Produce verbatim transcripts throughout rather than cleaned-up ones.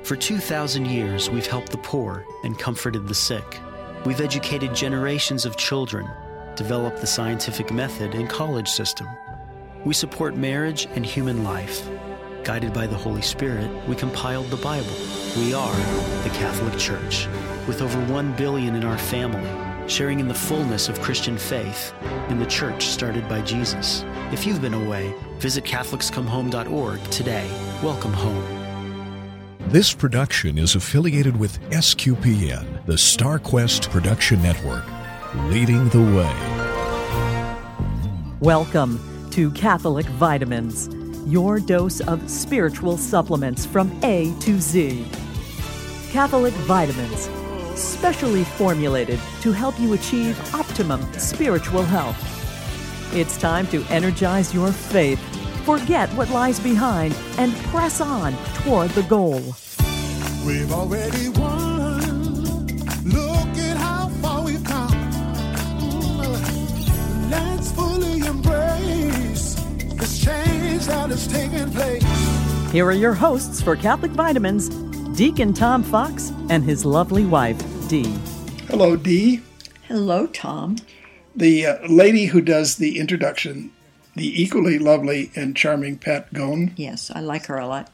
For two thousand years, we've helped the poor and comforted the sick. We've educated generations of children, developed the scientific method and college system. We support marriage and human life. Guided by the Holy Spirit, we compiled the Bible. We are the Catholic Church, with over one billion in our family, sharing in the fullness of Christian faith in the church started by Jesus. If you've been away, visit Catholics Come Home dot org today. Welcome home. This production is affiliated with S Q P N, the StarQuest Production Network, leading the way. Welcome to Catholic Vitamins, your dose of spiritual supplements from A to Z. Catholic Vitamins, specially formulated to help you achieve optimum spiritual health. It's time to energize your faith, forget what lies behind, and press on toward the goal. We've already won. Look at how far we've come. Let's fully embrace this change that is taking place. Here are your hosts for Catholic Vitamins, Deacon Tom Fox and his lovely wife, Dee. Hello, Dee. Hello, Tom. The uh, lady who does the introduction, the equally lovely and charming Pat Gone. Yes, I like her a lot.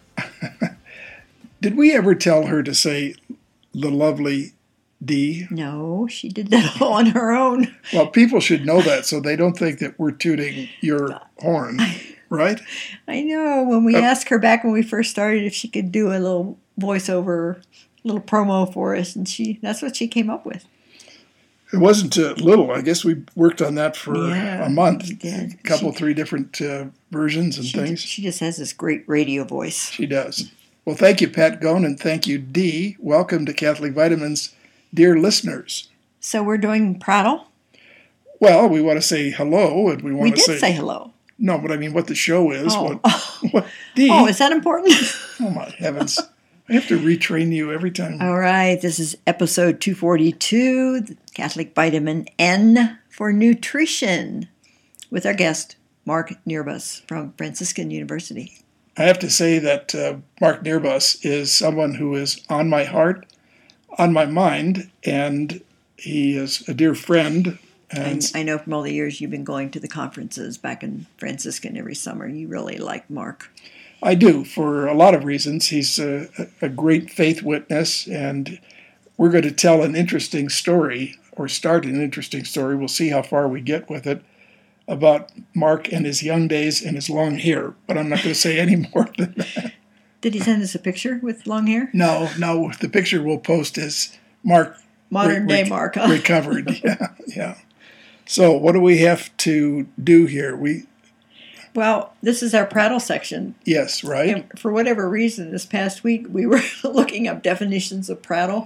Did we ever tell her to say the lovely Dee? No, she did that all on her own. Well, people should know that so they don't think that we're tooting your horn, right? I know. When we Uh, asked her back when we first started if she could do a little voiceover, little promo for us, and she that's what she came up with. It wasn't uh, little. I guess we worked on that for Yeah, a month. we did. A couple, She- three different uh, versions and She, things. she just has this great radio voice. She does. Well, thank you, Pat Gone, and thank you, Dee. Welcome to Catholic Vitamins, dear listeners. So we're doing prattle. Well, we want to say hello, and we want We to did say, say hello. no, but I mean what the show is. Oh. What, what Dee? Oh, is that important? Oh my heavens! I have to retrain you every time. All right, this is episode two forty-two, the Catholic Vitamin N for Nutrition, with our guest, Mark Nierbus from Franciscan University. I have to say that uh, Mark Nierbus is someone who is on my heart, on my mind, and he is a dear friend. And I, I know from all the years you've been going to the conferences back in Franciscan every summer, you really like Mark. I do, for a lot of reasons. He's a, a great faith witness, and we're going to tell an interesting story, or start an interesting story. We'll see how far we get with it, about Mark and his young days and his long hair. But I'm not going to say any more than that. Did he send us a picture with long hair? No, no, the picture we'll post is Mark. Modern re- day re- Mark, huh? Recovered, yeah, yeah. So what do we have to do here? We Well, this is our prattle section. Yes, right? And for whatever reason, this past week, we were looking up definitions of prattle.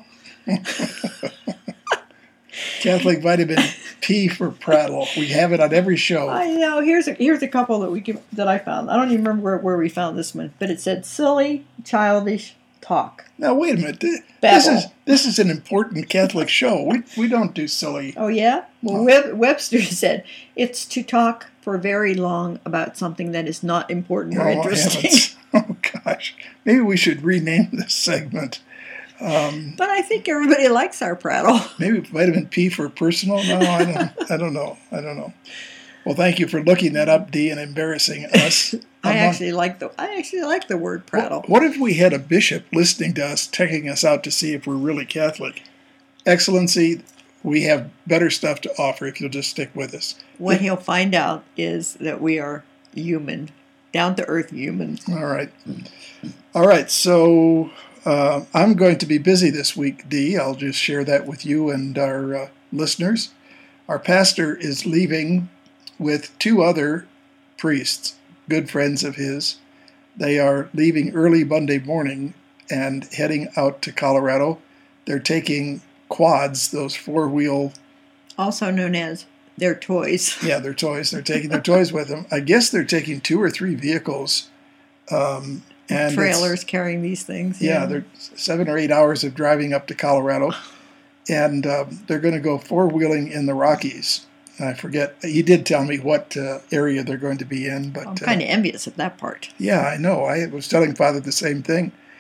Catholic Vitamin P for prattle. We have it on every show. I know. Here's a here's a couple that we give, that I found. I don't even remember where, where we found this one, but it said silly, childish talk. Now wait a minute. This Babble. is this is an important Catholic show. We we don't do silly. Oh yeah. Well, Web, Webster said it's to talk for very long about something that is not important or Oh, interesting. heavens. Oh gosh. Maybe we should rename this segment. Um, But I think everybody likes our prattle. maybe Vitamin P for personal. No, I don't. I don't know. I don't know. Well, thank you for looking that up, Dee, and embarrassing us. I I'm actually like the I actually like the word prattle. What if we had a bishop listening to us, checking us out to see if we're really Catholic? Excellency, we have better stuff to offer if you'll just stick with us. What he'll find out is that we are human, down to earth human. All right. All right. So uh, I'm going to be busy this week, Dee. I'll just share that with you and our uh, listeners. Our pastor is leaving with two other priests, good friends of his. They are leaving early Monday morning and heading out to Colorado. They're taking quads, those four-wheel, Also known as their toys. yeah, their toys. They're taking their toys with them. I guess they're taking two or three vehicles. Um, and it's- Trailers carrying these things. Yeah, they're seven or eight hours of driving up to Colorado. And um, they're going to go four-wheeling in the Rockies. I forget. He did tell me what uh, area they're going to be in. But I'm kind of envious of that part. uh, yeah, I know. I was telling Father the same thing.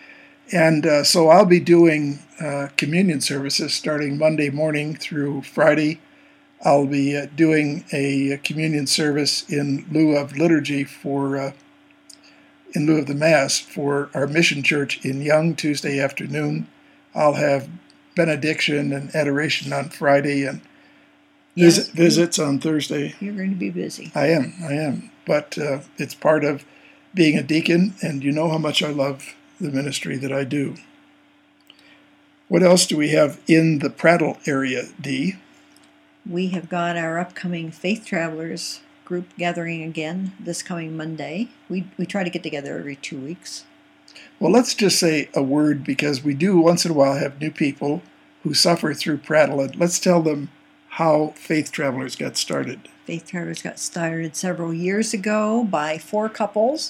And uh, so I'll be doing uh, communion services starting Monday morning through Friday. I'll be uh, doing a, a communion service in lieu of liturgy for, uh, in lieu of the Mass for our mission church in Young Tuesday afternoon. I'll have benediction and adoration on Friday and Yes, visit, visits on Thursday. You're going to be busy. I am, I am. But uh, it's part of being a deacon, and you know how much I love the ministry that I do. What else do we have in the Prattle area, Dee? We have got our upcoming Faith Travelers group gathering again this coming Monday. We we try to get together every two weeks. Well, let's just say a word, because we do once in a while have new people who suffer through Prattle, and let's tell them how Faith Travelers got started. Faith Travelers got started several years ago by four couples,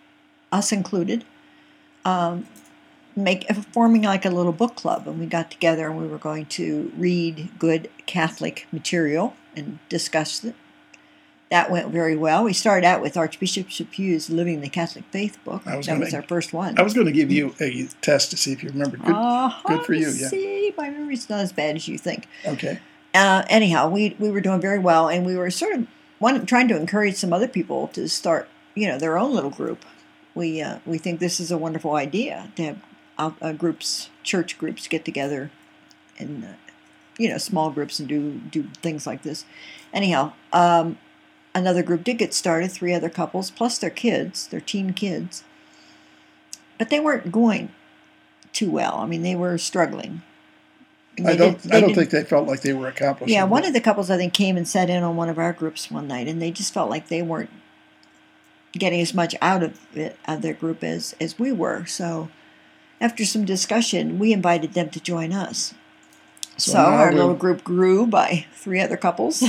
us included, um, make forming like a little book club, and we got together and we were going to read good Catholic material and discuss it. That went very well. We started out with Archbishop Chapuis's Living the Catholic Faith book. I was that gonna, was our first one. I was going to give you a test to see if you remember. Good, uh-huh, good for you. Yeah. See, my memory's not as bad as you think. Okay. Uh, anyhow, we we were doing very well, and we were sort of one, trying to encourage some other people to start, you know, their own little group. We uh, we think this is a wonderful idea to have uh, uh, groups, church groups, get together, and uh, you know, small groups and do do things like this. Anyhow, um, another group did get started, three other couples plus their kids, their teen kids, but they weren't going too well. I mean, they were struggling. I don't. Did, I don't think they felt like they were accomplishing. Yeah, one it. of the couples I think came and sat in on one of our groups one night, and they just felt like they weren't getting as much out of it, out of their group as as we were. So, after some discussion, we invited them to join us. So, so our little group grew by three other couples,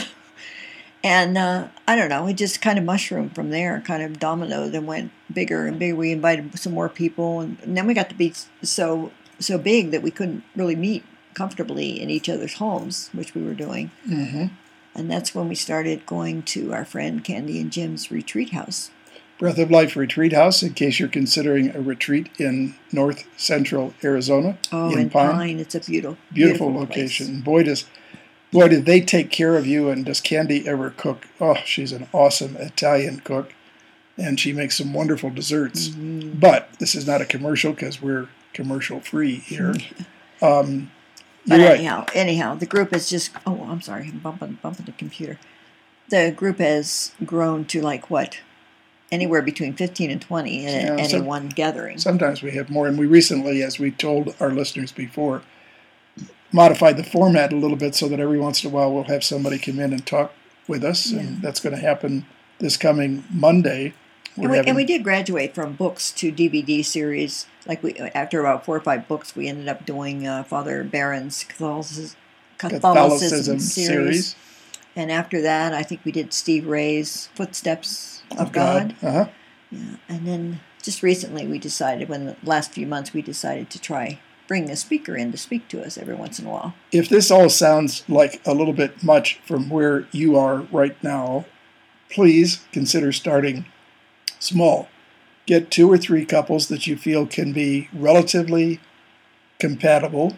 and uh, I don't know, it just kind of mushroomed from there, kind of dominoed and went bigger and bigger. We invited some more people, and, and then we got to be so so big that we couldn't really meet comfortably in each other's homes, which we were doing. Mm-hmm. And that's when we started going to our friend Candy and Jim's retreat house. Breath of Life Retreat House, in case you're considering a retreat in north central Arizona. Oh, in, in Pine. Pine. It's a beautiful, beautiful, beautiful location. Place. Boy, does boy did they take care of you, and does Candy ever cook? Oh, she's an awesome Italian cook, and she makes some wonderful desserts. Mm-hmm. But this is not a commercial because we're commercial free here. um, But You're anyhow, right. anyhow, the group is just, oh, I'm sorry, I'm bumping, bumping the computer. The group has grown to like what? Anywhere between fifteen and twenty at Yeah, any so- one gathering. Sometimes we have more, and we recently, as we told our listeners before, modified the format a little bit so that every once in a while we'll have somebody come in and talk with us, Yeah. and that's going to happen this coming Monday. We're And we, having, and we did graduate from books to D V D series. Like we, after about four or five books, we ended up doing uh, Father Barron's Catholicism, Catholicism, Catholicism series. series. And after that, I think we did Steve Ray's Footsteps of, of God. God. Uh-huh. Yeah. And then just recently, we decided, when the last few months, we decided to try bring a speaker in to speak to us every once in a while. If this all sounds like a little bit much from where you are right now, please consider starting small. Get two or three couples that you feel can be relatively compatible.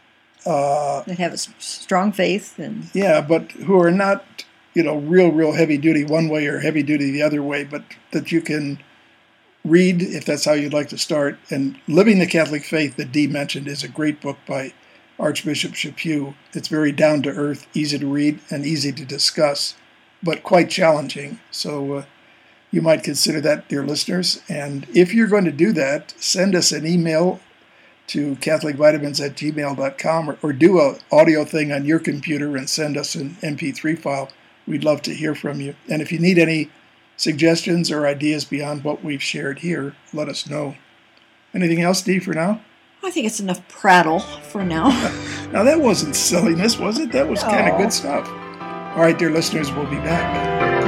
Uh, That have a s- strong faith and yeah, but who are not, you know, real, real heavy duty one way or heavy duty the other way, but that you can read if that's how you'd like to start. And Living the Catholic Faith that Dee mentioned is a great book by Archbishop Chapuis. It's very down to earth, easy to read, and easy to discuss, but quite challenging. So uh, you might consider that, dear listeners. And if you're going to do that, send us an email to catholic vitamins at gmail dot com, or, or do an audio thing on your computer and send us an M P three file. We'd love to hear from you. And if you need any suggestions or ideas beyond what we've shared here, let us know. Anything else, Dee, for now? I think it's enough prattle for now. Now, that wasn't silliness, was it? That was kind of No. good stuff. All right, dear listeners, we'll be back.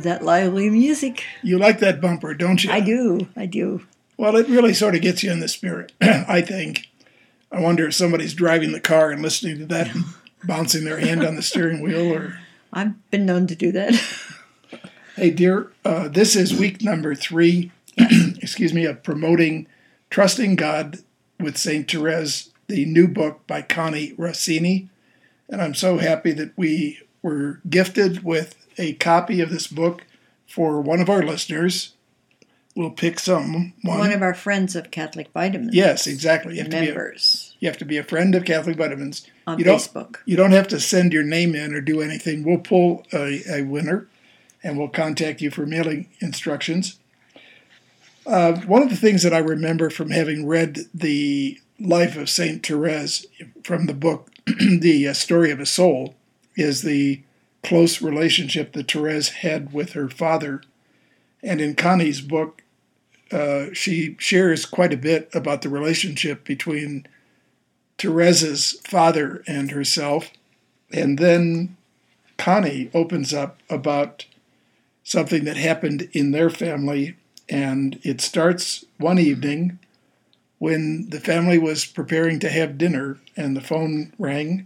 that lively music. You like that bumper, don't you? I do. I do. Well, it really sort of gets you in the spirit, I think. I wonder if somebody's driving the car and listening to that and bouncing their hand on the steering wheel. Or I've been known to do that. Hey, dear, uh, this is week number three, excuse me, of promoting Trusting God with Saint Therese, the new book by Connie Rossini. And I'm so happy that we were gifted with a copy of this book for one of our listeners. We'll pick some. One, one of our friends of Catholic Vitamins. Yes, exactly. You have members. To be a, you have to be a friend of Catholic Vitamins. On you Facebook. Don't, you don't have to send your name in or do anything. We'll pull a, a winner, and we'll contact you for mailing instructions. Uh, one of the things that I remember from having read the life of Saint Therese from the book, The uh, Story of a Soul, is the close relationship that Therese had with her father. And in Connie's book, uh, she shares quite a bit about the relationship between Therese's father and herself. And then Connie opens up about something that happened in their family. And it starts one evening when the family was preparing to have dinner and the phone rang.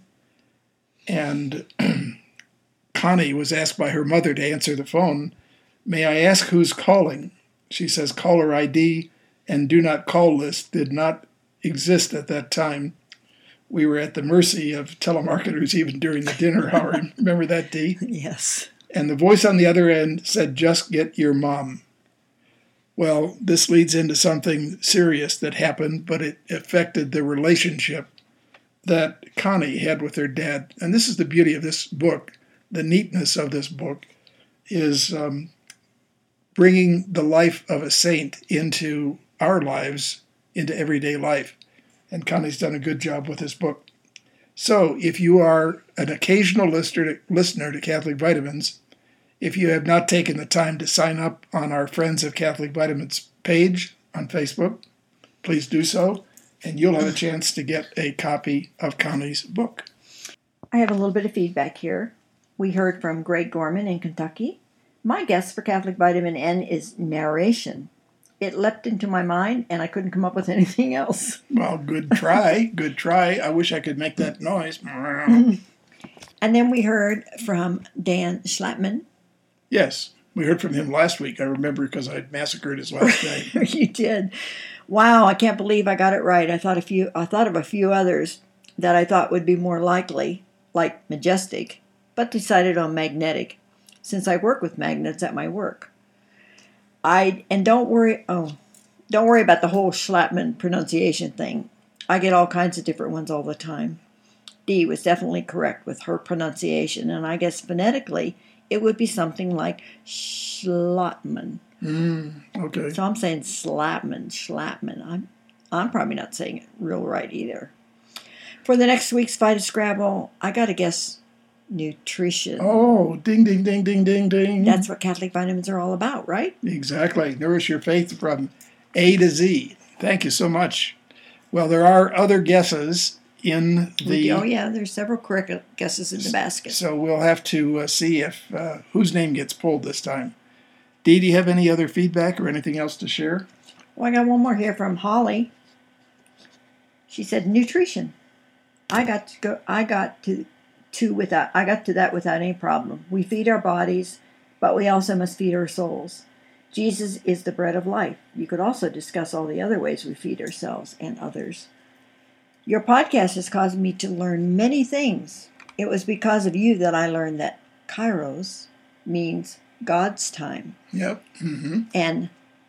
And Connie was asked by her mother to answer the phone. May I ask who's calling? She says caller I D and do not call list did not exist at that time. We were at the mercy of telemarketers even during the dinner hour. Remember that, Dee? Yes. And the voice on the other end said, just get your mom. Well, this leads into something serious that happened, but it affected the relationship that Connie had with her dad. And this is the beauty of this book. The neatness of this book is um, bringing the life of a saint into our lives, into everyday life. And Connie's done a good job with this book. So if you are an occasional listener to, listener to Catholic Vitamins, if you have not taken the time to sign up on our Friends of Catholic Vitamins page on Facebook, please do so, and you'll have a chance to get a copy of Connie's book. I have a little bit of feedback here. We heard from Greg Gorman in Kentucky. My guess for Catholic Vitamin N is narration. It leapt into my mind, and I couldn't come up with anything else. Well, good try. Good try. I wish I could make that noise. And then we heard from Dan Schlappman. Yes, we heard from him last week. I remember because I massacred his last name. You did. Wow, I can't believe I got it right. I thought a few. I thought of a few others that I thought would be more likely, like majestic, but decided on magnetic, since I work with magnets at my work. I and don't worry. Oh, don't worry about the whole Schlappman pronunciation thing. I get all kinds of different ones all the time. Dee was definitely correct with her pronunciation, and I guess phonetically it would be something like Schlappman. Mm, okay. So I'm saying Slapman, Schlappman. I'm, I'm probably not saying it real right either. For the next week's Fight of Scrabble, I got to guess nutrition. Oh, ding, ding, ding, ding, ding, ding. That's what Catholic Vitamins are all about, right? Exactly. Nourish your faith from A to Z. Thank you so much. Well, there are other guesses in the... Oh, yeah, there's several correct guesses in the basket. So we'll have to uh, see if uh, whose name gets pulled this time. Dee, do you have any other feedback or anything else to share? Well, I got one more here from Holly. She said nutrition. I got to go. I got to to without. I got to that without any problem. We feed our bodies, but we also must feed our souls. Jesus is the bread of life. You could also discuss all the other ways we feed ourselves and others. Your podcast has caused me to learn many things. It was because of you that I learned that Kairos means God's time. Yep. Mm-hmm. And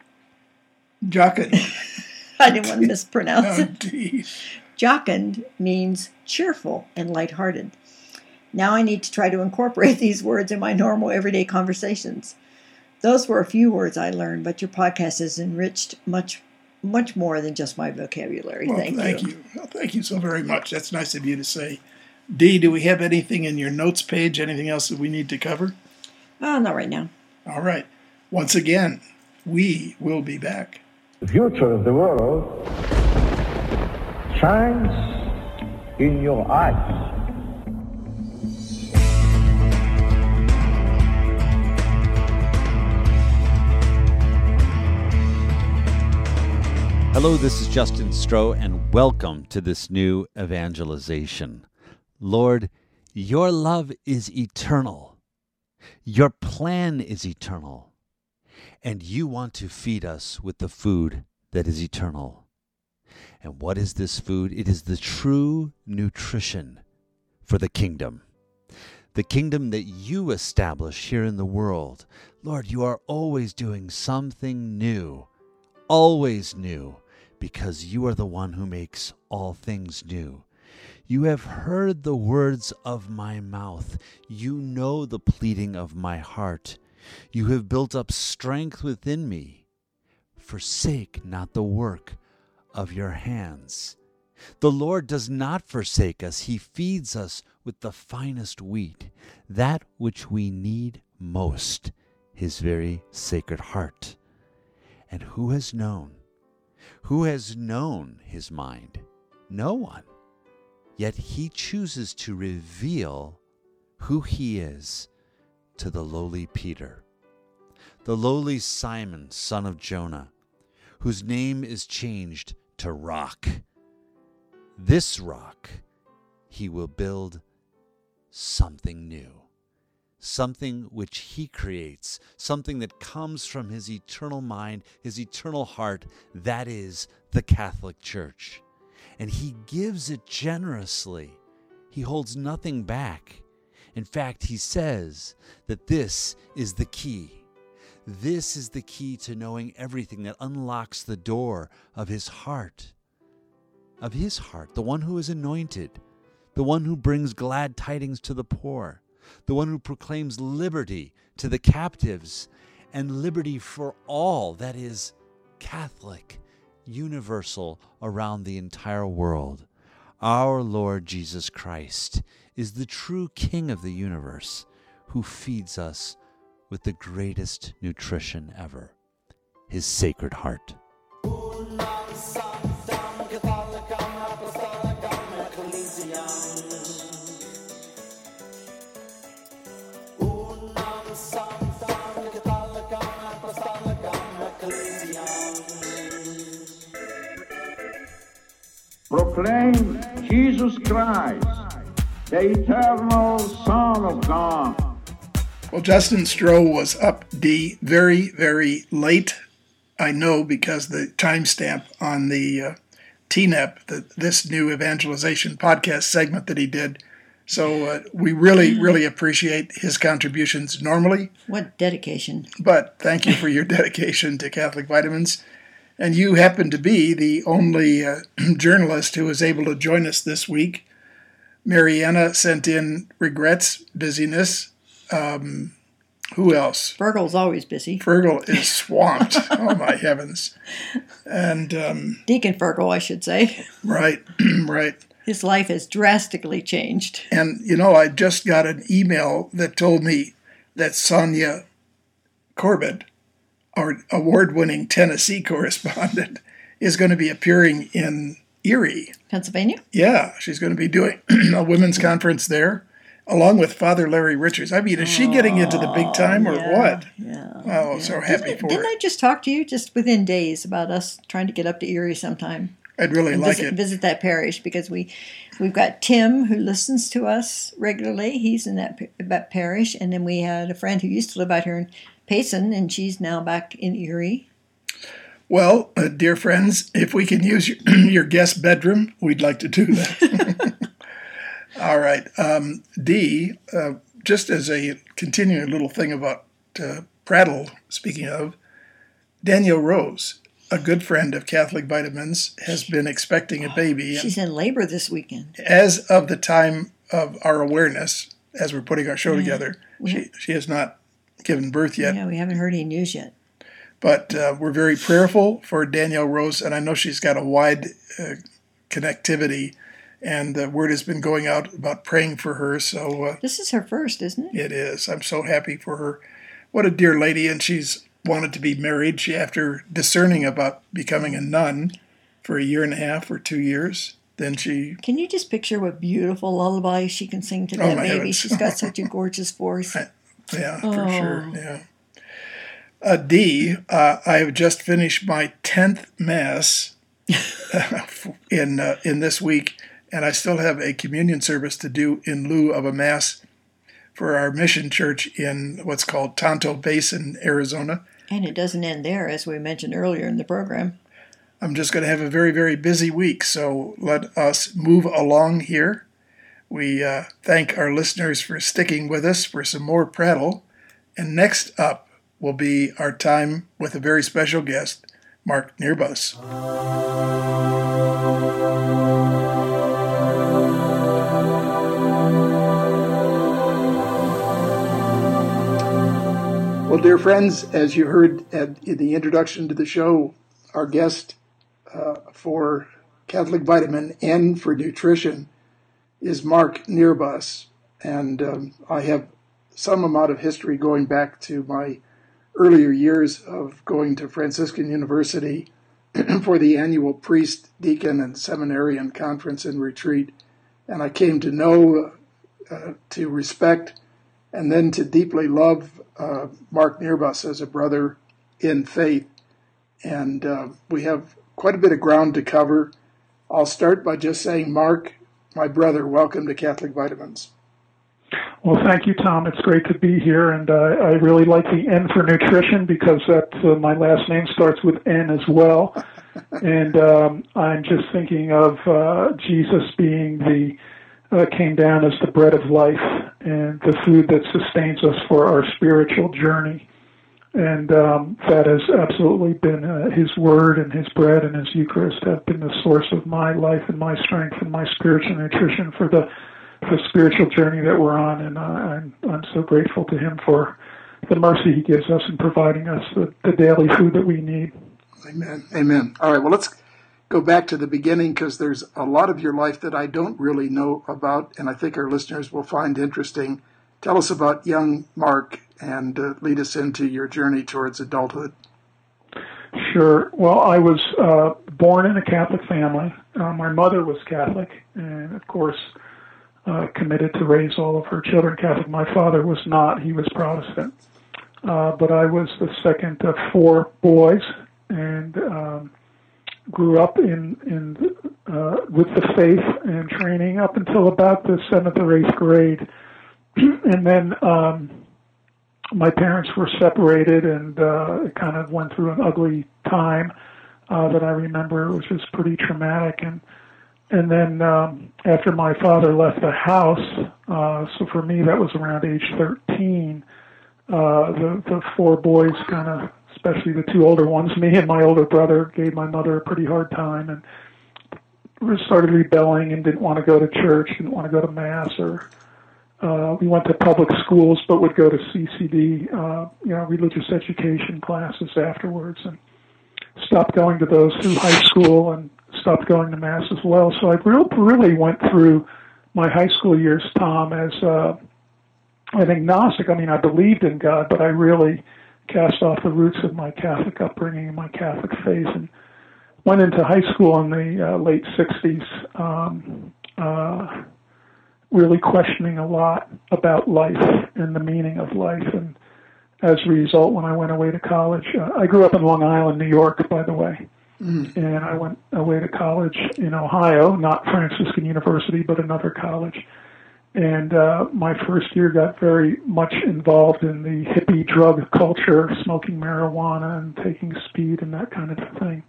Jocund. I didn't want to mispronounce Oh, it. geez. Jocund means cheerful and lighthearted. Now I need to try to incorporate these words in my normal everyday conversations. Those were a few words I learned, but your podcast has enriched much, much more than just my vocabulary. Well, thank, thank you. you. Well, thank you so very much. That's nice of you to say. Dee, do we have anything in your notes page? Anything else that we need to cover? Oh, not right now. All right. Once again, we will be back. The future of the world shines in your eyes. Hello, this is Justin Stroh, and welcome to this new evangelization. Lord, your love is eternal. Your plan is eternal. And you want to feed us with the food that is eternal. And what is this food? It is the true nutrition for the kingdom. The kingdom that you establish here in the world. Lord, you are always doing something new, always new, because you are the one who makes all things new. You have heard the words of my mouth. You know the pleading of my heart. You have built up strength within me. Forsake not the work of your hands. The Lord does not forsake us. He feeds us with the finest wheat, that which we need most, his very sacred heart. And who has known? Who has known his mind? No one. Yet he chooses to reveal who he is to the lowly Peter, the lowly Simon, son of Jonah, whose name is changed to Rock. This rock he will build something new, something which he creates, something that comes from his eternal mind, his eternal heart, that is the Catholic Church. And he gives it generously. He holds nothing back. In fact, he says that this is the key. This is the key to knowing everything that unlocks the door of his heart, of his heart, the one who is anointed, the one who brings glad tidings to the poor, the one who proclaims liberty to the captives and liberty for all, that is Catholic, universal around the entire world. Our Lord Jesus Christ is the true King of the universe who feeds us with the greatest nutrition ever, his sacred heart. Proclaim Jesus Christ, the eternal Son of God. Well, Justin Stroh was up, D, very, very late. I know because the timestamp on the uh, T N E P, the, this new evangelization podcast segment that he did. So uh, we really, really appreciate his contributions normally. What dedication. But thank you for your dedication to Catholic Vitamins. And you happen to be the only uh, journalist who was able to join us this week. Mariana sent in regrets, busyness. Um, who else? Fergal's always busy. Fergal is swamped. Oh, my heavens. And um, Deacon Fergal, I should say. Right, right. His life has drastically changed. And, you know, I just got an email that told me that Sonia Corbett, our award-winning Tennessee correspondent, is going to be appearing in Erie, Pennsylvania? Yeah, she's going to be doing a women's conference there, along with Father Larry Richards. I mean, is she getting into the big time or yeah, what? Yeah. Oh, yeah. so happy didn't, for didn't her. I just talk to you just within days about us trying to get up to Erie sometime? I'd really and like visit, it. Visit that parish because we, we've got Tim who listens to us regularly. He's in that, that parish. And then we had a friend who used to live out here in Payson, and she's now back in Erie. Well, uh, dear friends, if we can use your, your guest bedroom, we'd like to do that. All right. Um, D, uh, just as a continuing little thing about uh, Prattle, speaking of, Danielle Rose, a good friend of Catholic Vitamins, has been expecting a baby. She's in labor this weekend. As of the time of our awareness, as we're putting our show Yeah. together, she, she has not given birth yet. Yeah, we haven't heard any news yet. But uh, we're very prayerful for Danielle Rose, and I know she's got a wide uh, connectivity, and the word has been going out about praying for her. So uh, this is her first, isn't it? It is. I'm so happy for her. What a dear lady, and she's wanted to be married. She, after discerning about becoming a nun for a year and a half or two years, then she... Can you just picture what beautiful lullabies she can sing to Oh, that my baby? heavens. She's got such a gorgeous voice. I, yeah, Oh. for sure. Yeah. Uh, D, uh, I have just finished my tenth Mass in uh, in this week, and I still have a communion service to do in lieu of a mass for our mission church in what's called Tonto Basin, Arizona. And it doesn't end there, as we mentioned earlier in the program. I'm just going to have a very, very busy week, so let us move along here. We uh, thank our listeners for sticking with us for some more prattle. And next up will be our time with a very special guest, Mark Nierbus. Well, dear friends, as you heard at, in the introduction to the show, our guest uh, for Catholic Vitamin N for Nutrition is Mark Nierbus. And um, I have some amount of history going back to my earlier years of going to Franciscan University for the annual priest, deacon, and seminarian conference and retreat. And I came to know, uh, to respect, and then to deeply love uh, Mark Nierbus as a brother in faith. And uh, we have quite a bit of ground to cover. I'll start by just saying, Mark, my brother, welcome to Catholic Vitamins. Well, thank you, Tom. It's great to be here, and uh, I really like the N for nutrition because that uh, my last name starts with N as well. And um, I'm just thinking of uh, Jesus being the uh, came down as the bread of life and the food that sustains us for our spiritual journey. And um, that has absolutely been uh, his word and his bread and his Eucharist have been the source of my life and my strength and my spiritual nutrition for the the spiritual journey that we're on, and uh, I'm, I'm so grateful to him for the mercy he gives us in providing us the, the daily food that we need. Amen. Amen. All right, well, let's go back to the beginning because there's a lot of your life that I don't really know about, and I think our listeners will find interesting. Tell us about young Mark and uh, lead us into your journey towards adulthood. Sure. Well, I was uh, born in a Catholic family. Uh, my mother was Catholic, and of course, Uh, committed to raise all of her children Catholic. My father was not. He was Protestant. Uh, but I was the second of four boys and um, grew up in, in uh, with the faith and training up until about the seventh or eighth grade. And then um, my parents were separated, and uh, it kind of went through an ugly time uh, that I remember. It was just pretty traumatic. And And then um, after my father left the house, uh, so for me that was around age thirteen, uh, the, the four boys kind of, especially the two older ones, me and my older brother, gave my mother a pretty hard time and we started rebelling and didn't want to go to church, didn't want to go to Mass, or uh, we went to public schools but would go to C C D, uh, you know, religious education classes afterwards, and stopped going to those through high school and stopped going to Mass as well. So I really went through my high school years, Tom, as uh, an agnostic. I mean, I believed in God, but I really cast off the roots of my Catholic upbringing and my Catholic faith, and went into high school in the uh, late sixties, um, uh, really questioning a lot about life and the meaning of life. And as a result, when I went away to college, uh, I grew up in Long Island, New York, by the way. Mm. And I went away to college in Ohio, not Franciscan University, but another college. And uh, my first year got very much involved in the hippie drug culture, smoking marijuana and taking speed and that kind of thing.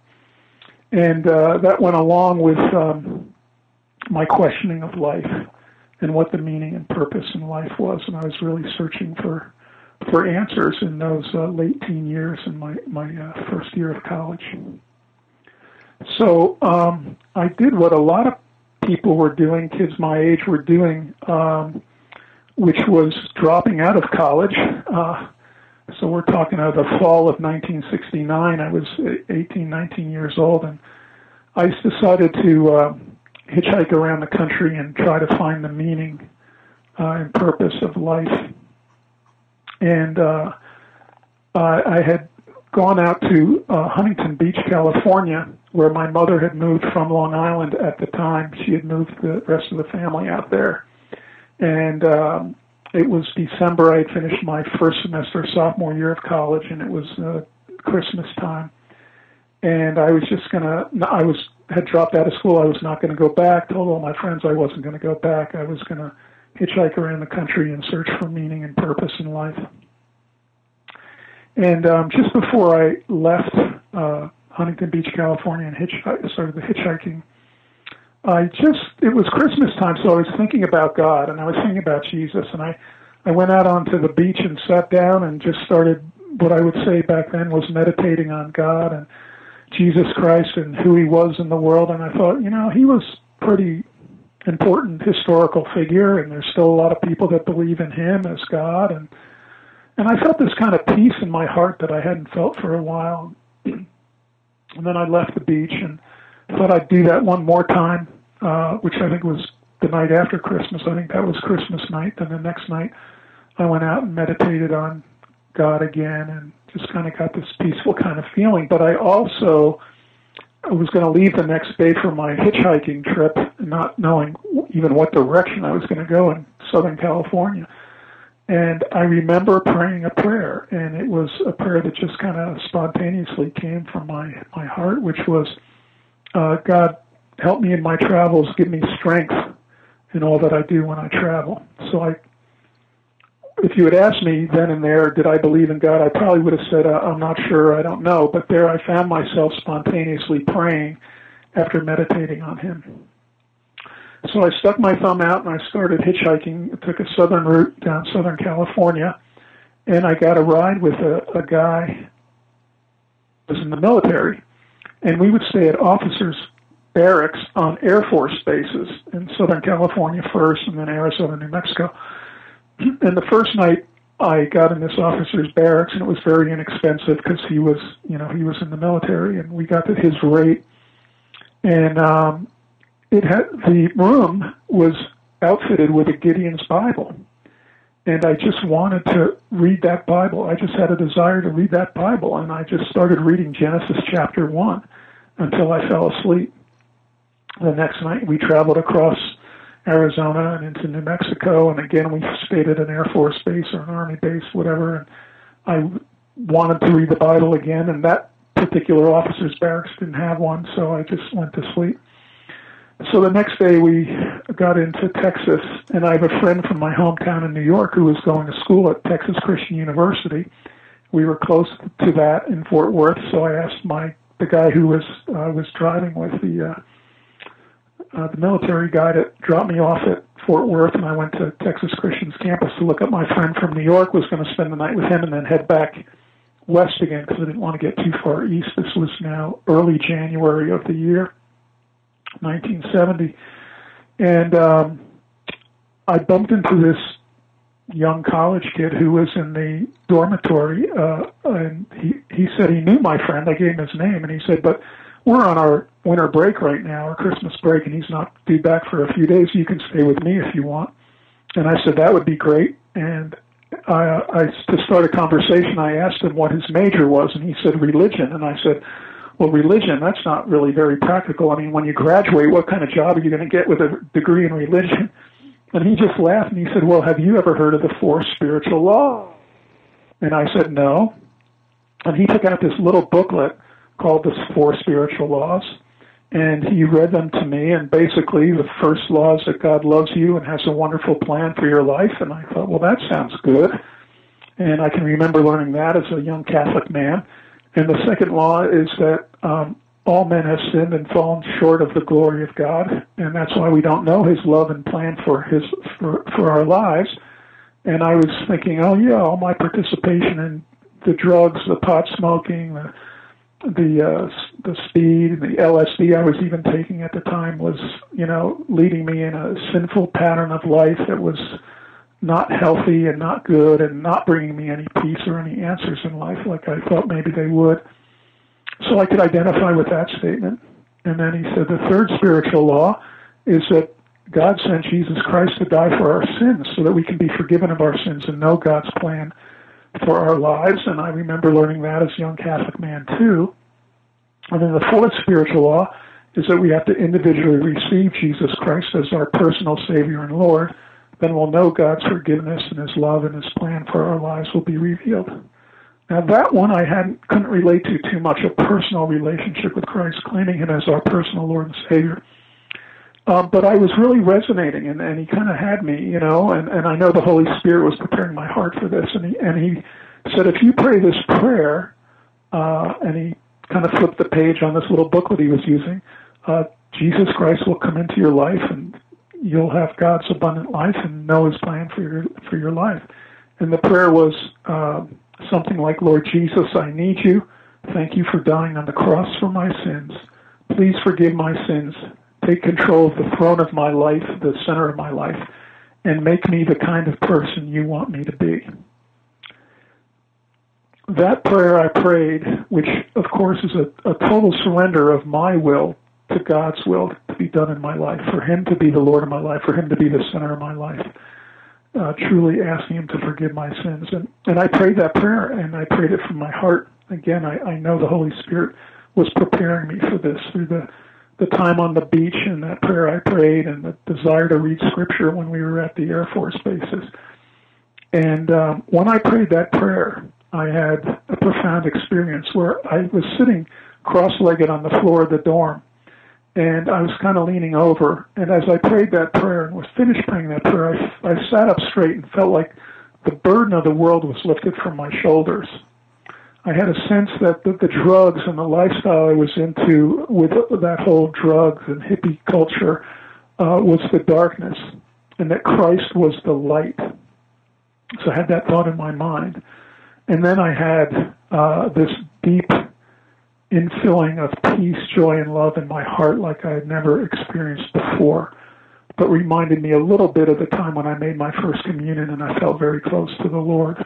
And uh, that went along with um, my questioning of life and what the meaning and purpose in life was. And I was really searching for for answers in those uh, late teen years in my, my uh, first year of college. So um, I did what a lot of people were doing, kids my age were doing, um, which was dropping out of college. Uh, so we're talking about the fall of nineteen sixty-nine. I was eighteen, nineteen years old, and I decided to uh, hitchhike around the country and try to find the meaning uh, and purpose of life. And uh, I had gone out to uh, Huntington Beach, California, where my mother had moved from Long Island at the time. She had moved the rest of the family out there. And um, it was December. I had finished my first semester, sophomore year of college, and it was uh, Christmas time. and I was just gonna. I was had dropped out of school. I was not going to go back. Told all my friends I wasn't going to go back. I was going to hitchhike around the country and search for meaning and purpose in life. And um, just before I left uh, Huntington Beach, California, and hitchhike, started the hitchhiking, I just, it was Christmas time, so I was thinking about God, and I was thinking about Jesus, and I, I went out onto the beach and sat down and just started what I would say back then was meditating on God and Jesus Christ and who he was in the world, and I thought, you know, he was pretty important historical figure, and there's still a lot of people that believe in him as God, and and I felt this kind of peace in my heart that I hadn't felt for a while. And then I left the beach and thought I'd do that one more time, uh, which I think was the night after Christmas. I think that was Christmas night. And the next night I went out and meditated on God again and just kind of got this peaceful kind of feeling. But I also I was going to leave the next day for my hitchhiking trip, not knowing even what direction I was going to go in Southern California. And I remember praying a prayer, and it was a prayer that just kind of spontaneously came from my, my heart, which was, uh, God, help me in my travels, give me strength in all that I do when I travel. So I, if you had asked me then and there, did I believe in God, I probably would have said, uh, I'm not sure, I don't know. But there I found myself spontaneously praying after meditating on him. So I stuck my thumb out and I started hitchhiking. I took a southern route down Southern California, and I got a ride with a, a guy who was in the military. And we would stay at officers' barracks on Air Force bases in Southern California first, and then Arizona, New Mexico. And the first night I got in this officer's barracks, and it was very inexpensive because he was, you know, he was in the military, and we got to his rate. And um, it had, the room was outfitted with a Gideon's Bible. And I just wanted to read that Bible. I just had a desire to read that Bible, and I just started reading Genesis chapter one until I fell asleep. The next night we traveled across Arizona and into New Mexico, and again we stayed at an Air Force base or an Army base, whatever, and I wanted to read the Bible again, and that particular officer's barracks didn't have one, so I just went to sleep. So the next day we got into Texas, and I have a friend from my hometown in New York who was going to school at Texas Christian University. We were close to that in Fort Worth, so I asked my the guy who was uh, was driving with the uh, uh, the military guy to drop me off at Fort Worth, and I went to Texas Christian's campus to look up my friend from New York. Was going to spend the night with him and then head back west again because I didn't want to get too far east. This was now early January of the year nineteen seventy, and um, I bumped into this young college kid who was in the dormitory, uh, and he, he said he knew my friend. I gave him his name, and he said, but we're on our winter break right now, our Christmas break, and he's not due back for a few days. You can stay with me if you want. And I said, that would be great. And I, I, to start a conversation, I asked him what his major was, and he said religion. And I said, well, religion, that's not really very practical. I mean, when you graduate, what kind of job are you going to get with a degree in religion? And he just laughed, and he said, well, have you ever heard of the four spiritual laws? And I said, no. And he took out this little booklet called the Four Spiritual Laws, and he read them to me, and basically the first law is that God loves you and has a wonderful plan for your life. And I thought, well, that sounds good. And I can remember learning that as a young Catholic man. And the second law is that um, all men have sinned and fallen short of the glory of God, and that's why we don't know his love and plan for his for, for our lives. And I was thinking, oh yeah, all my participation in the drugs, the pot smoking, the the uh, the speed, the L S D I was even taking at the time was, you know, leading me in a sinful pattern of life that was not healthy and not good and not bringing me any peace or any answers in life like I thought maybe they would. So I could identify with that statement. And then he said the third spiritual law is that God sent Jesus Christ to die for our sins so that we can be forgiven of our sins and know God's plan for our lives. And I remember learning that as a young Catholic man too. And then the fourth spiritual law is that we have to individually receive Jesus Christ as our personal Savior and Lord. Then we'll know God's forgiveness and his love and his plan for our lives will be revealed. Now that one I hadn't couldn't relate to too much, a personal relationship with Christ, claiming him as our personal Lord and Savior. Um, but I was really resonating, and, and he kind of had me, you know, and, and I know the Holy Spirit was preparing my heart for this. And he, and he said, if you pray this prayer, uh, and he kind of flipped the page on this little booklet he was using, uh, Jesus Christ will come into your life, and you'll have God's abundant life and know his plan for your, for your life. And the prayer was uh, something like, Lord Jesus, I need you. Thank you for dying on the cross for my sins. Please forgive my sins. Take control of the throne of my life, the center of my life, and make me the kind of person you want me to be. That prayer I prayed, which of course is a, a total surrender of my will to God's will to be done in my life, for him to be the Lord of my life, for him to be the center of my life, uh, truly asking him to forgive my sins. And, and I prayed that prayer, and I prayed it from my heart. Again, I, I know the Holy Spirit was preparing me for this through the the time on the beach and that prayer I prayed, and the desire to read Scripture when we were at the Air Force bases. And um, when I prayed that prayer, I had a profound experience where I was sitting cross-legged on the floor of the dorm, and I was kind of leaning over. And as I prayed that prayer and was finished praying that prayer, I, I sat up straight and felt like the burden of the world was lifted from my shoulders. I had a sense that the, the drugs and the lifestyle I was into with that whole drugs and hippie culture uh, was the darkness, and that Christ was the light. So I had that thought in my mind. And then I had uh, this deep infilling of peace, joy, and love in my heart like I had never experienced before, but reminded me a little bit of the time when I made my first communion and I felt very close to the Lord.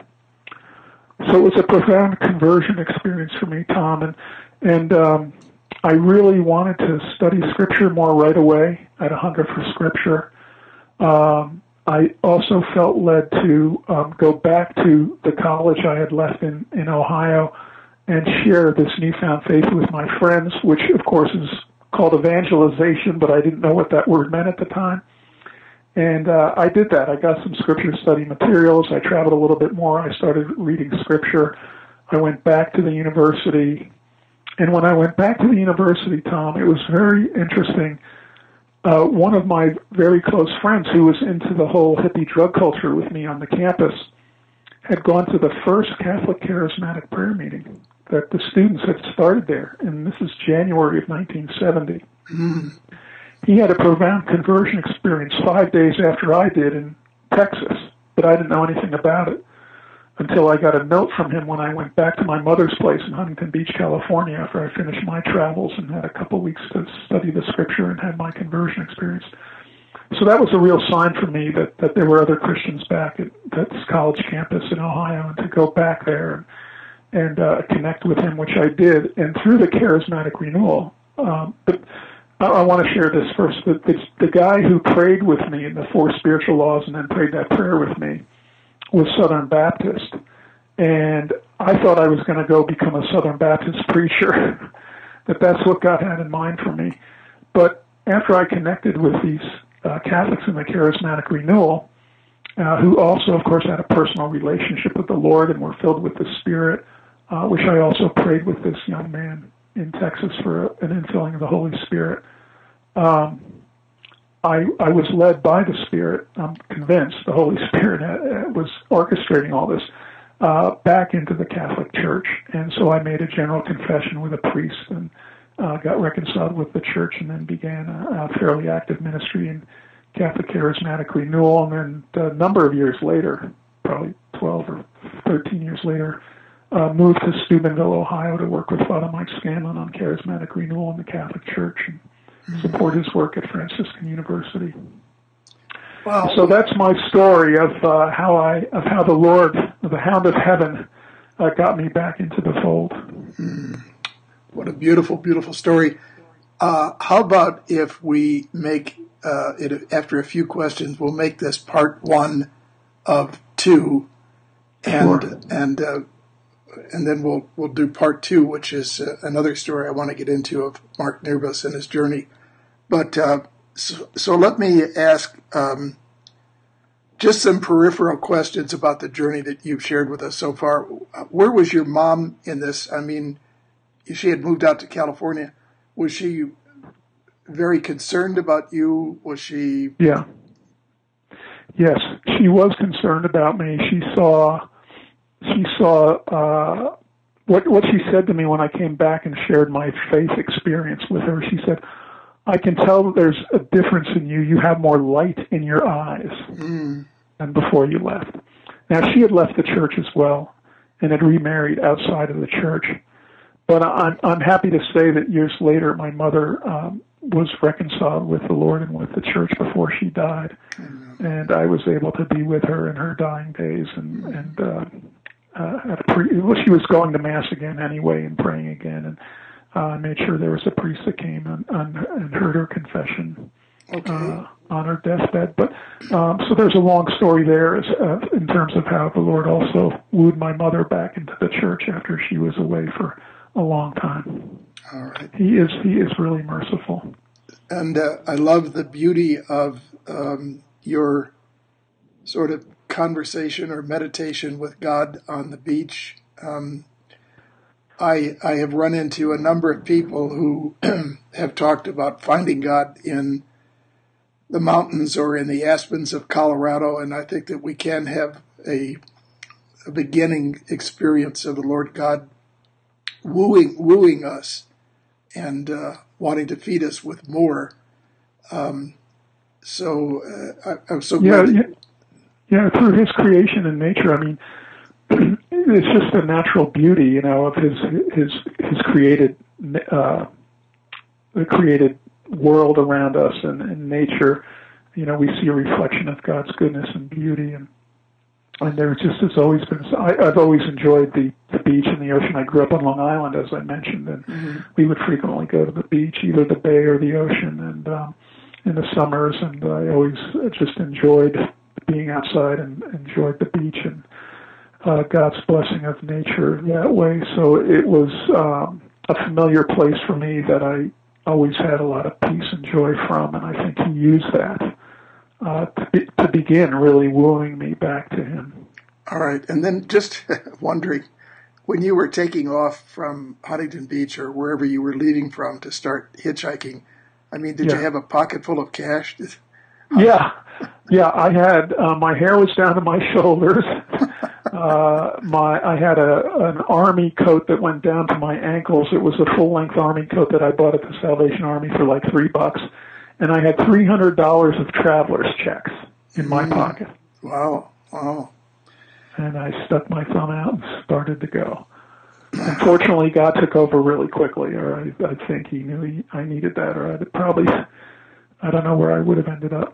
So it was a profound conversion experience for me, Tom, and and um, I really wanted to study Scripture more right away. I had a hunger for Scripture. Um, I also felt led to um, go back to the college I had left in, in Ohio and share this newfound faith with my friends, which, of course, is called evangelization, but I didn't know what that word meant at the time. And uh, I did that. I got some Scripture study materials. I traveled a little bit more. I started reading Scripture. I went back to the university. And when I went back to the university, Tom, it was very interesting. Uh, one of my very close friends who was into the whole hippie drug culture with me on the campus had gone to the first Catholic Charismatic prayer meeting that the students had started there. And this is January of nineteen seventy. Mm. He had a profound conversion experience five days after I did in Texas, but I didn't know anything about it until I got a note from him when I went back to my mother's place in Huntington Beach, California, after I finished my travels and had a couple weeks to study the Scripture and had my conversion experience. So that was a real sign for me that, that there were other Christians back at that college campus in Ohio, and to go back there and, and uh, connect with him, which I did. And through the Charismatic Renewal, um, but I want to share this first. The, the, the guy who prayed with me in the four spiritual laws and then prayed that prayer with me was Southern Baptist. And I thought I was going to go become a Southern Baptist preacher, that that's what God had in mind for me. But after I connected with these uh, Catholics in the Charismatic Renewal, uh, who also, of course, had a personal relationship with the Lord and were filled with the Spirit, uh, which I also prayed with this young man in Texas for an infilling of the Holy Spirit. Um, I, I was led by the Spirit. I'm convinced the Holy Spirit had, was orchestrating all this uh, back into the Catholic Church. And so I made a general confession with a priest and uh, got reconciled with the Church, and then began a, a fairly active ministry in Catholic Charismatic Renewal. And then a number of years later, probably twelve or thirteen years later, Uh, moved to Steubenville, Ohio, to work with Father Mike Scanlon on Charismatic Renewal in the Catholic Church and mm-hmm. support his work at Franciscan University. Wow. So that's my story of uh, how I of how the Lord, the Hound of Heaven, uh, got me back into the fold. Mm. What a beautiful, beautiful story. Uh, how about if we make uh, it after a few questions, we'll make this part one of two, and sure. and. Uh, And then we'll we'll do part two, which is uh, another story I want to get into of Mark Nierbus and his journey. But uh, so, so let me ask, um, just some peripheral questions about the journey that you've shared with us so far. Where was your mom in this? I mean, she had moved out to California. Was she very concerned about you? Was she? Yeah. Yes, she was concerned about me. She saw, she saw uh, what what she said to me when I came back and shared my faith experience with her. She said, "I can tell that there's a difference in you. You have more light in your eyes mm. than before you left." Now, she had left the church as well and had remarried outside of the church. But I'm I'm happy to say that years later, my mother um, was reconciled with the Lord and with the church before she died, mm-hmm. and I was able to be with her in her dying days. And and uh, uh, at a pre- well, she was going to mass again anyway and praying again, and uh, I made sure there was a priest that came and, and, and heard her confession okay. uh, on her deathbed. But um, so there's a long story there as, uh, in terms of how the Lord also wooed my mother back into the church after she was away for a long time. All right. He is he is really merciful. And uh, I love the beauty of um, your sort of conversation or meditation with God on the beach. Um, I I have run into a number of people who have talked about finding God in the mountains or in the aspens of Colorado, and I think that we can have a, a beginning experience of the Lord God wooing wooing us and uh, wanting to feed us with more. Um, so uh, I, I'm so yeah, glad. Yeah, yeah, through His creation and nature. I mean, it's just the natural beauty, you know, of His His His created uh, the created world around us and, and nature. You know, we see a reflection of God's goodness and beauty, and and there just has always been. I, I've always enjoyed the, the beach and the ocean. I grew up on Long Island, as I mentioned, and mm-hmm. we would frequently go to the beach, either the bay or the ocean, and um, in the summers. And I always just enjoyed being outside and enjoyed the beach and uh, God's blessing of nature that way. So it was um, a familiar place for me that I always had a lot of peace and joy from, and I think He used that Uh, to, be, to begin really wooing me back to Him. All right. And then just wondering, when you were taking off from Huntington Beach or wherever you were leaving from to start hitchhiking, I mean, did yeah. you have a pocket full of cash? yeah. Yeah, I had, uh, my hair was down to my shoulders. uh, my I had a an army coat that went down to my ankles. It was a full-length army coat that I bought at the Salvation Army for like three bucks. And I had three hundred dollars of traveler's checks in my mm. pocket. Wow, wow. And I stuck my thumb out and started to go. Unfortunately, God took over really quickly, or I, I think He knew he, I needed that, or I'd probably, I don't know where I would have ended up.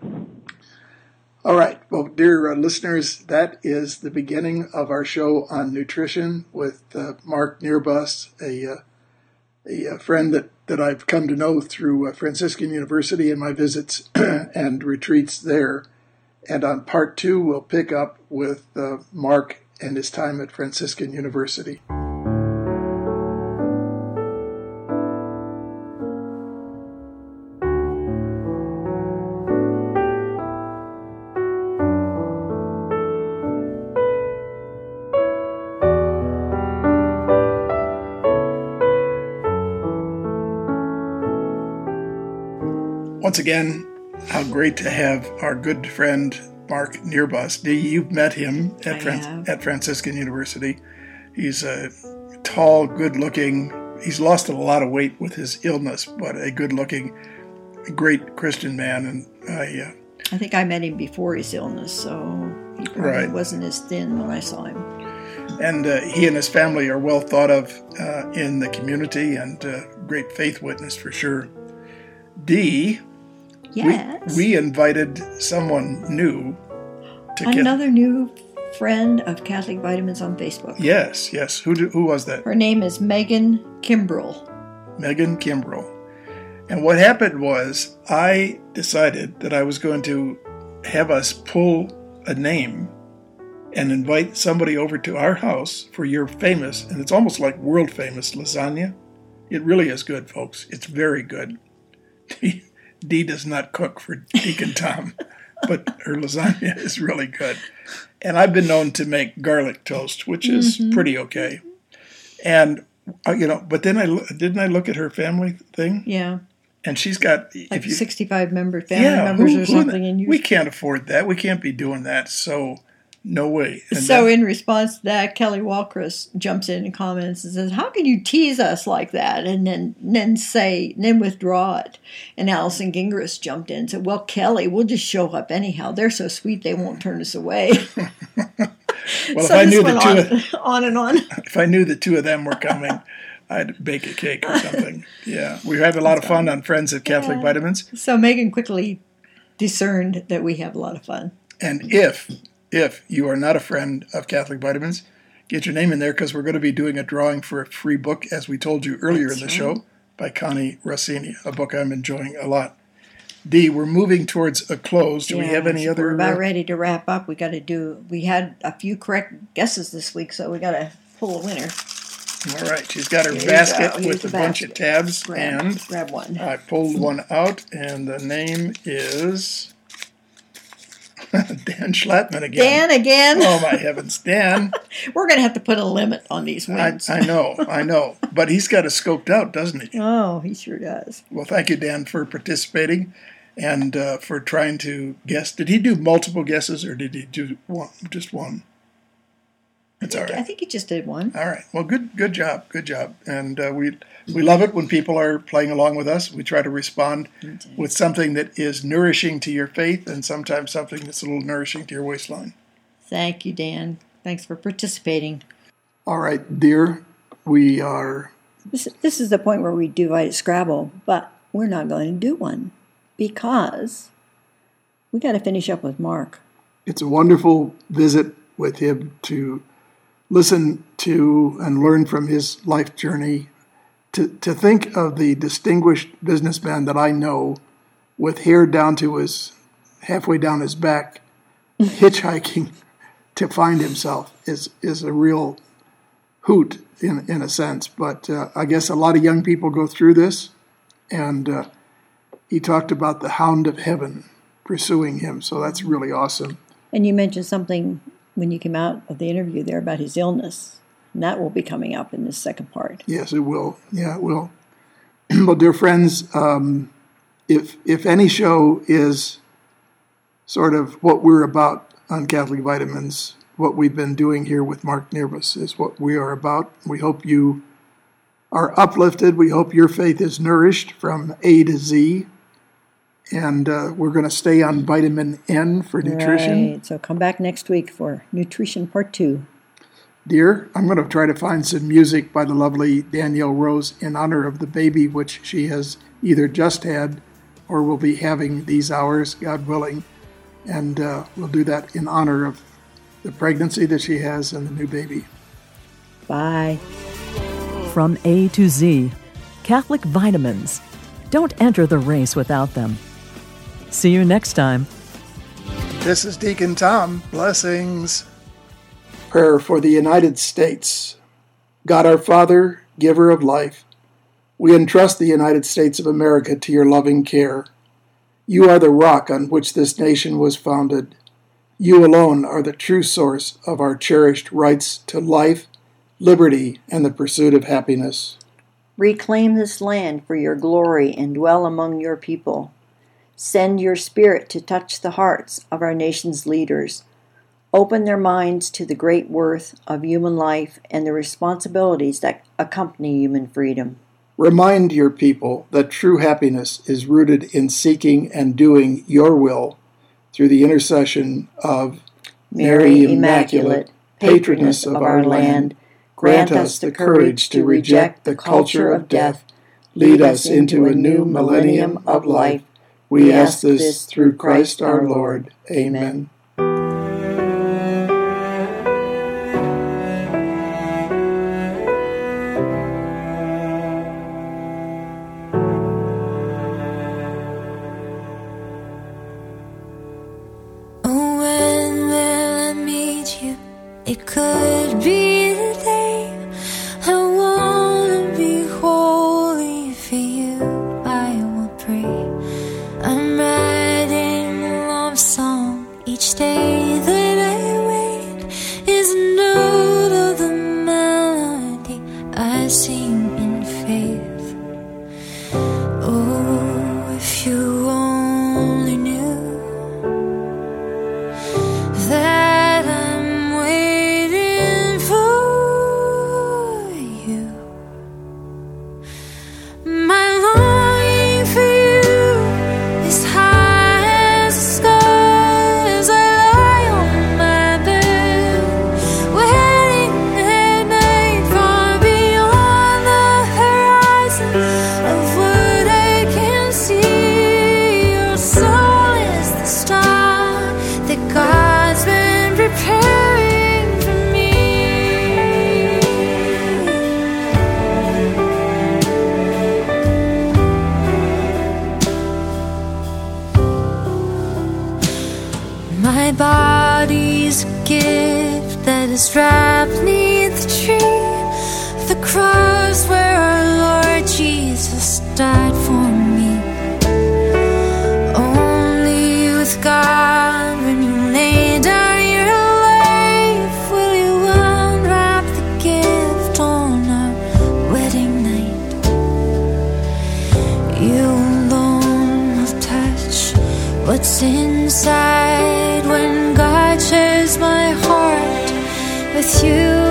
All right. Well, dear uh, listeners, that is the beginning of our show on nutrition with uh, Mark Nierbus, a, uh, a, a friend that that I've come to know through uh, Franciscan University and my visits and retreats there. And on part two, we'll pick up with uh, Mark and his time at Franciscan University. Once again, how great to have our good friend Mark Nierbus. You've met him at, Fran- at Franciscan University. He's a tall, good-looking. He's lost a lot of weight with his illness, but a good-looking, great Christian man. And I, uh, I think I met him before his illness, so he probably right. wasn't as thin when I saw him. And uh, he and his family are well thought of uh, in the community, and uh, great faith witness for sure. Dee. Yes. We, we invited someone new to Another get... new friend of Catholic Vitamins on Facebook. Yes, yes. Who do, who was that? Her name is Megan Kimbrell. Megan Kimbrell. And what happened was I decided that I was going to have us pull a name and invite somebody over to our house for your famous, and it's almost like world famous lasagna. It really is good, folks. It's very good. Dee does not cook for Deacon Tom, but her lasagna is really good. And I've been known to make garlic toast, which is mm-hmm. pretty okay. And, uh, you know, but then I, didn't I look at her family thing? Yeah. And she's got... Like if you, sixty-five member family yeah, members who, or something. Who, and you we can't afford that. We can't be doing that. So, no way. And so then, in response to that, Kelly Walcris jumps in and comments and says, how can you tease us like that and then then say, and then withdraw it? And Allison Gingras jumped in and said, well, Kelly, we'll just show up anyhow. They're so sweet, they won't turn us away. Well, so if I knew the two on, of, on and on. If I knew the two of them were coming, I'd bake a cake or something. Yeah, we have a lot of fun on Friends at Catholic Yeah. Vitamins. So Megan quickly discerned that we have a lot of fun. And if if you are not a friend of Catholic Vitamins, get your name in there because we're going to be doing a drawing for a free book, as we told you earlier That's in the right. show, by Connie Rossini, a book I'm enjoying a lot. Dee, we're moving towards a close. Do yeah, we have any other? We're about ready to wrap up. We got to do. We had a few correct guesses this week, so we got to pull a winner. All right, she's got her Here basket with a a bunch of tabs, grab, and grab one. I pulled one out, and the name is Dan Schlattman again. Dan again. Oh my heavens, Dan! We're going to have to put a limit on these wins. I, I know, I know, but he's got it scoped out, doesn't he? Oh, he sure does. Well, thank you, Dan, for participating and uh, for trying to guess. Did he do multiple guesses, or did he do one, just one? That's I think, all right. I think he just did one. All right. Well, good, good job, good job. And uh, we we love it when people are playing along with us. We try to respond Indeed. with something that is nourishing to your faith, and sometimes something that's a little nourishing to your waistline. Thank you, Dan. Thanks for participating. All right, dear. We are. This, this is the point where we do write Scrabble, but we're not going to do one because we got to finish up with Mark. It's a wonderful visit with him to listen to and learn from his life journey, to, to think of the distinguished businessman that I know with hair down to his, halfway down his back, hitchhiking to find himself is, is a real hoot in, in a sense. But uh, I guess a lot of young people go through this, and uh, he talked about the hound of heaven pursuing him, so that's really awesome. And you mentioned something when you came out of the interview there about his illness. And that will be coming up in this second part. Yes, it will. Yeah, it will. Well, dear friends, um, if if any show is sort of what we're about on Catholic Vitamins, what we've been doing here with Mark Nervous is what we are about. We hope you are uplifted. We hope your faith is nourished from A to Z. And uh, we're going to stay on vitamin N for nutrition. Right. So come back next week for nutrition part two. Dear, I'm going to try to find some music by the lovely Danielle Rose in honor of the baby, which she has either just had or will be having these hours, God willing. And uh, we'll do that in honor of the pregnancy that she has and the new baby. Bye. From A to Z, Catholic Vitamins. Don't enter the race without them. See you next time. This is Deacon Tom. Blessings. Prayer for the United States. God our Father, giver of life, we entrust the United States of America to your loving care. You are the rock on which this nation was founded. You alone are the true source of our cherished rights to life, liberty, and the pursuit of happiness. Reclaim this land for your glory and dwell among your people. Send your Spirit to touch the hearts of our nation's leaders. Open their minds to the great worth of human life and the responsibilities that accompany human freedom. Remind your people that true happiness is rooted in seeking and doing your will through the intercession of Mary Immaculate, patroness of our land, grant us the courage to reject the culture of death. Lead us into a new millennium of life. We ask this through Christ our Lord. Amen. Oh, when will I meet you? It could be the day I want to be holy for you. I will pray. I'm writing a love song. gift that is wrapped neath the tree, the cross where our Lord Jesus died for me. Only with God, when you lay down your life, will you unwrap the gift on our wedding night. You alone will touch what's inside when God shares my heart with you.